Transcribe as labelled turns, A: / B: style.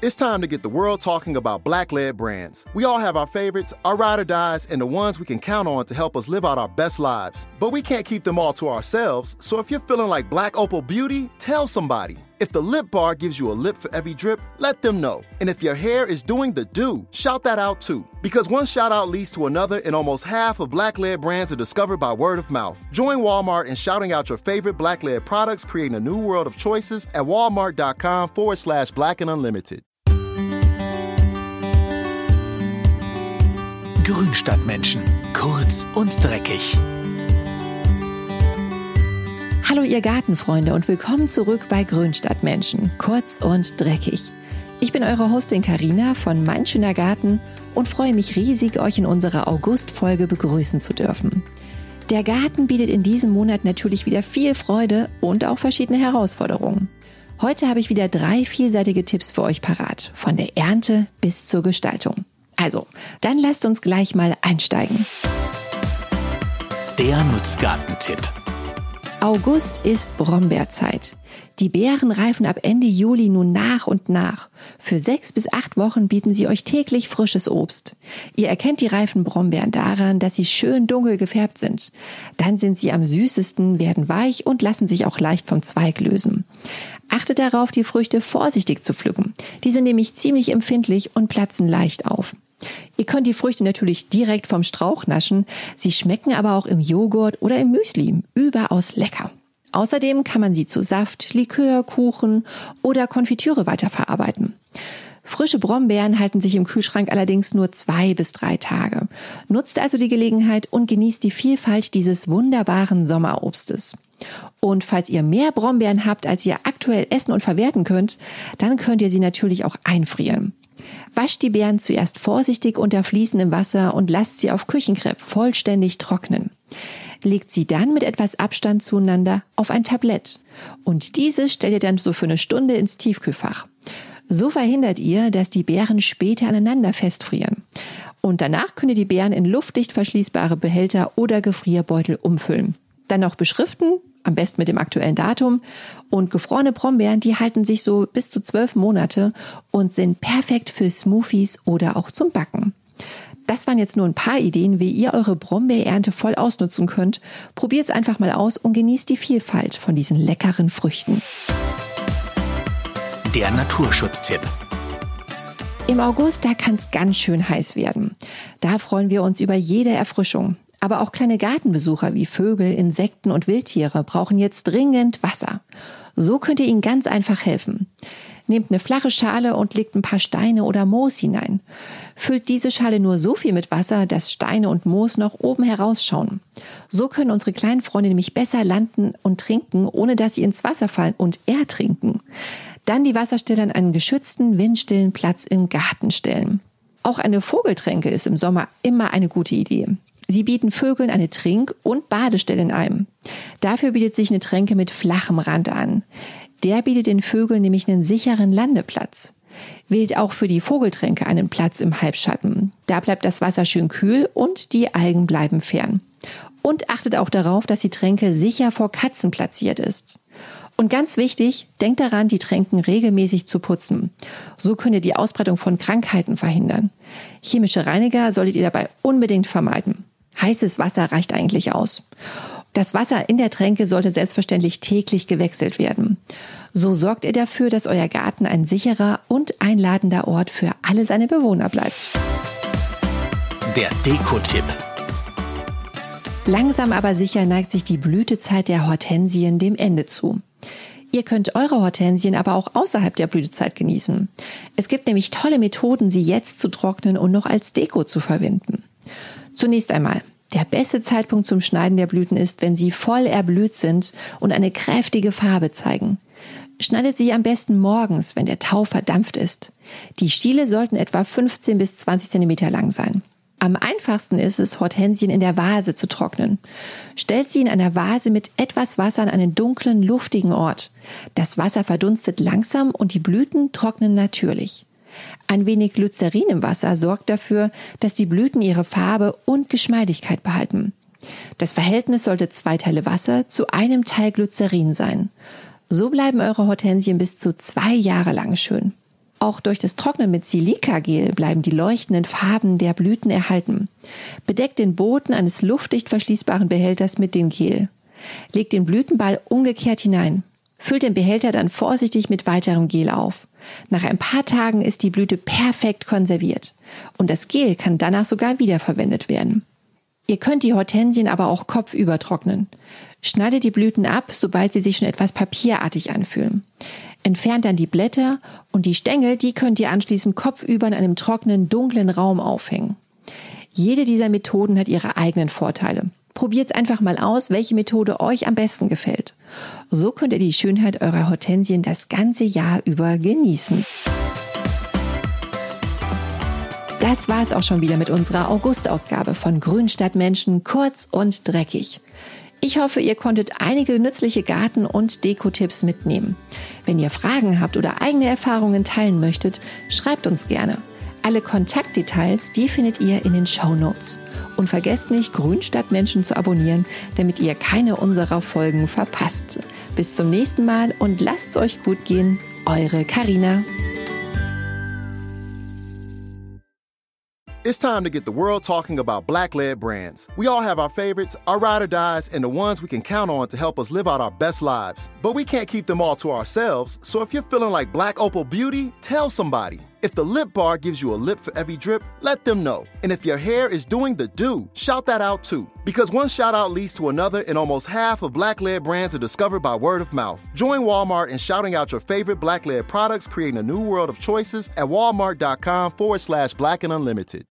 A: It's time to get the world talking about Black-led brands. We all have our favorites, our ride or dies, and the ones we can count on to help us live out our best lives. But we can't keep them all to ourselves, so if you're feeling like Black Opal Beauty, tell somebody. If the Lip Bar gives you a lip for every drip, let them know. And if your hair is doing the do, shout that out too. Because one shout out leads to another, and almost half of Black-led brands are discovered by word of mouth. Join Walmart in shouting out your favorite Black-led products, creating a new world of choices at walmart.com/Black and Unlimited.
B: Grünstadtmenschen, kurz und dreckig.
C: Hallo ihr Gartenfreunde und willkommen zurück bei Grünstadtmenschen, kurz und dreckig. Ich bin eure Hostin Carina von Mein schöner Garten und freue mich riesig, euch in unserer August-Folge begrüßen zu dürfen. Der Garten bietet in diesem Monat natürlich wieder viel Freude und auch verschiedene Herausforderungen. Heute habe ich wieder 3 vielseitige Tipps für euch parat, von der Ernte bis zur Gestaltung. Also, dann lasst uns gleich mal einsteigen.
B: Der Nutzgartentipp.
C: August ist Brombeerzeit. Die Beeren reifen ab Ende Juli nun nach und nach. Für 6 bis 8 Wochen bieten sie euch täglich frisches Obst. Ihr erkennt die reifen Brombeeren daran, dass sie schön dunkel gefärbt sind. Dann sind sie am süßesten, werden weich und lassen sich auch leicht vom Zweig lösen. Achtet darauf, die Früchte vorsichtig zu pflücken. Die sind nämlich ziemlich empfindlich und platzen leicht auf. Ihr könnt die Früchte natürlich direkt vom Strauch naschen, sie schmecken aber auch im Joghurt oder im Müsli überaus lecker. Außerdem kann man sie zu Saft, Likör, Kuchen oder Konfitüre weiterverarbeiten. Frische Brombeeren halten sich im Kühlschrank allerdings nur 2 bis 3 Tage. Nutzt also die Gelegenheit und genießt die Vielfalt dieses wunderbaren Sommerobstes. Und falls ihr mehr Brombeeren habt, als ihr aktuell essen und verwerten könnt, dann könnt ihr sie natürlich auch einfrieren. Wascht die Beeren zuerst vorsichtig unter fließendem Wasser und lasst sie auf Küchenkrepp vollständig trocknen. Legt sie dann mit etwas Abstand zueinander auf ein Tablett. Und dieses stellt ihr dann so für eine Stunde ins Tiefkühlfach. So verhindert ihr, dass die Beeren später aneinander festfrieren. Und danach könnt ihr die Beeren in luftdicht verschließbare Behälter oder Gefrierbeutel umfüllen. Dann noch beschriften, am besten mit dem aktuellen Datum. Und gefrorene Brombeeren, die halten sich so bis zu 12 Monate und sind perfekt für Smoothies oder auch zum Backen. Das waren jetzt nur ein paar Ideen, wie ihr eure Brombeerernte voll ausnutzen könnt. Probiert es einfach mal aus und genießt die Vielfalt von diesen leckeren Früchten.
B: Der Naturschutztipp.
C: Im August, da kann es ganz schön heiß werden. Da freuen wir uns über jede Erfrischung. Aber auch kleine Gartenbesucher wie Vögel, Insekten und Wildtiere brauchen jetzt dringend Wasser. So könnt ihr ihnen ganz einfach helfen. Nehmt eine flache Schale und legt ein paar Steine oder Moos hinein. Füllt diese Schale nur so viel mit Wasser, dass Steine und Moos noch oben herausschauen. So können unsere kleinen Freunde nämlich besser landen und trinken, ohne dass sie ins Wasser fallen und ertrinken. Dann die Wasserstelle an einen geschützten, windstillen Platz im Garten stellen. Auch eine Vogeltränke ist im Sommer immer eine gute Idee. Sie bieten Vögeln eine Trink- und Badestelle in einem. Dafür bietet sich eine Tränke mit flachem Rand an. Der bietet den Vögeln nämlich einen sicheren Landeplatz. Wählt auch für die Vogeltränke einen Platz im Halbschatten. Da bleibt das Wasser schön kühl und die Algen bleiben fern. Und achtet auch darauf, dass die Tränke sicher vor Katzen platziert ist. Und ganz wichtig, denkt daran, die Tränken regelmäßig zu putzen. So könnt ihr die Ausbreitung von Krankheiten verhindern. Chemische Reiniger solltet ihr dabei unbedingt vermeiden. Heißes Wasser reicht eigentlich aus. Das Wasser in der Tränke sollte selbstverständlich täglich gewechselt werden. So sorgt ihr dafür, dass euer Garten ein sicherer und einladender Ort für alle seine Bewohner bleibt.
B: Der Dekotipp.
C: Langsam aber sicher neigt sich die Blütezeit der Hortensien dem Ende zu. Ihr könnt eure Hortensien aber auch außerhalb der Blütezeit genießen. Es gibt nämlich tolle Methoden, sie jetzt zu trocknen und noch als Deko zu verwenden. Zunächst einmal, der beste Zeitpunkt zum Schneiden der Blüten ist, wenn sie voll erblüht sind und eine kräftige Farbe zeigen. Schneidet sie am besten morgens, wenn der Tau verdampft ist. Die Stiele sollten etwa 15 bis 20 cm lang sein. Am einfachsten ist es, Hortensien in der Vase zu trocknen. Stellt sie in einer Vase mit etwas Wasser an einen dunklen, luftigen Ort. Das Wasser verdunstet langsam und die Blüten trocknen natürlich. Ein wenig Glycerin im Wasser sorgt dafür, dass die Blüten ihre Farbe und Geschmeidigkeit behalten. Das Verhältnis sollte 2 Teile Wasser zu 1 Teil Glycerin sein. So bleiben eure Hortensien bis zu 2 Jahre lang schön. Auch durch das Trocknen mit Silikagel bleiben die leuchtenden Farben der Blüten erhalten. Bedeckt den Boden eines luftdicht verschließbaren Behälters mit dem Gel. Legt den Blütenball umgekehrt hinein. Füllt den Behälter dann vorsichtig mit weiterem Gel auf. Nach ein paar Tagen ist die Blüte perfekt konserviert. Und das Gel kann danach sogar wiederverwendet werden. Ihr könnt die Hortensien aber auch kopfüber trocknen. Schneidet die Blüten ab, sobald sie sich schon etwas papierartig anfühlen. Entfernt dann die Blätter und die Stängel, die könnt ihr anschließend kopfüber in einem trockenen, dunklen Raum aufhängen. Jede dieser Methoden hat ihre eigenen Vorteile. Probiert's einfach mal aus, welche Methode euch am besten gefällt. So könnt ihr die Schönheit eurer Hortensien das ganze Jahr über genießen. Das war's auch schon wieder mit unserer August-Ausgabe von Grün statt Menschen, kurz und dreckig. Ich hoffe, ihr konntet einige nützliche Garten- und Deko-Tipps mitnehmen. Wenn ihr Fragen habt oder eigene Erfahrungen teilen möchtet, schreibt uns gerne. Alle Kontaktdetails, die findet ihr in den Shownotes. Und vergesst nicht, Grün statt Menschen zu abonnieren, damit ihr keine unserer Folgen verpasst. Bis zum nächsten Mal und lasst's euch gut gehen. Eure Carina.
A: It's time to get the world talking about Black-led brands. We all have our favorites, our ride or dies, and the ones we can count on to help us live out our best lives. But we can't keep them all to ourselves, so if you're feeling like Black Opal Beauty, tell somebody. If the Lip Bar gives you a lip for every drip, let them know. And if your hair is doing the do, shout that out too. Because one shout out leads to another, and almost half of Black-led brands are discovered by word of mouth. Join Walmart in shouting out your favorite Black-led products, creating a new world of choices at walmart.com/Black and Unlimited.